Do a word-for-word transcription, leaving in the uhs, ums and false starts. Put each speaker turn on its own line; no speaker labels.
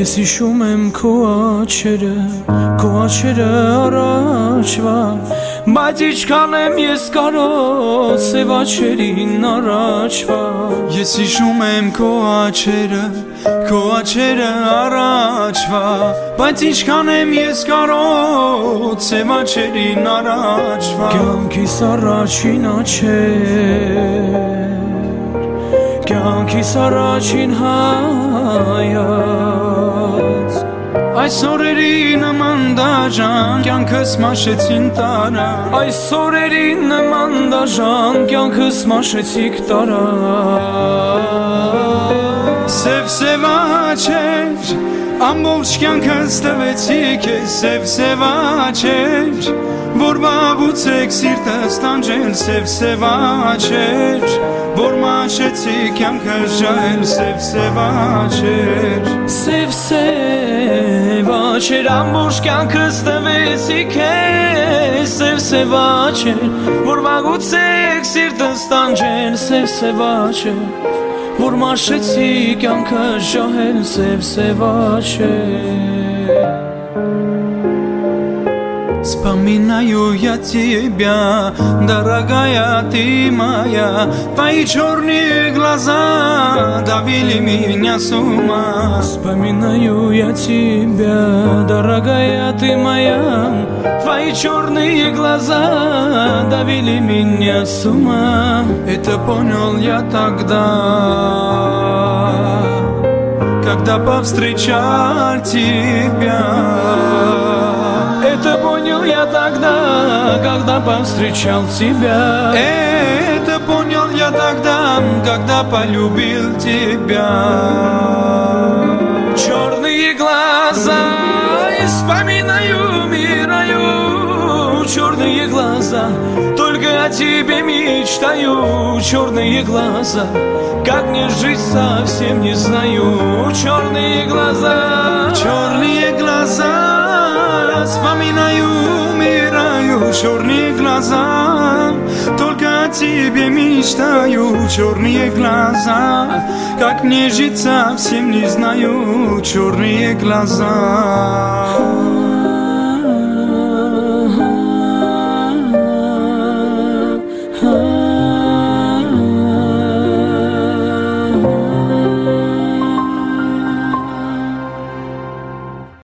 Ես հիշում եմ քո աչքերը, քո աչքերը առաջվա, բայց ինչքան եմ ես կարող սև աչքերին առաջվա։
Ես հիշում եմ քո աչքերը, քո աչքերը առաջվա, բայց ինչքան եմ ես կարող սև աչքերին առաջվա։
Կյանքիս առաջին աչքեր, կյանքիս առաջին հայաց,
այս օրերի նման դաժան կյանքս մաշեցին տարա,
այս օրերի նման դաժան կյանքս մաշեցիք տարա։
Սև-սև աչքեր, ամբողջ կյանքս տվեցի քեզ, սև-սև աչքեր, որ վաղուց եք սիրտս տանջել, սև-սև աչքեր, որ մաշեցի կյանքս ժահել, սև-սև աչքեր,
սև-սև աչքեր, ամբողջ կյանքս տվեցի քեզ, սև-սև աչքեր, որ վաղուց եք սիրտս տանջել, սև-սև աչքեր, որ մաշեցի կյանքս ժահել, սև-սև աչքեր։
Вспоминаю я тебя, дорогая ты моя, твои черные глаза довели меня с ума.
Вспоминаю я тебя, дорогая ты моя, твои черные глаза довели меня с ума.
Это понял я тогда, когда повстречал тебя.
Это понял я тогда, когда повстречал тебя.
Это понял я тогда, когда полюбил тебя.
Черные глаза, и вспоминаю, умираю. Черные глаза, только о тебе мечтаю. Черные глаза, как мне жить совсем не знаю. Черные глаза,
черные глаза, вспоминаю, умираю. Черные глаза, только о тебе мечтаю. Черные глаза, как мне жить совсем не знаю. Черные глаза.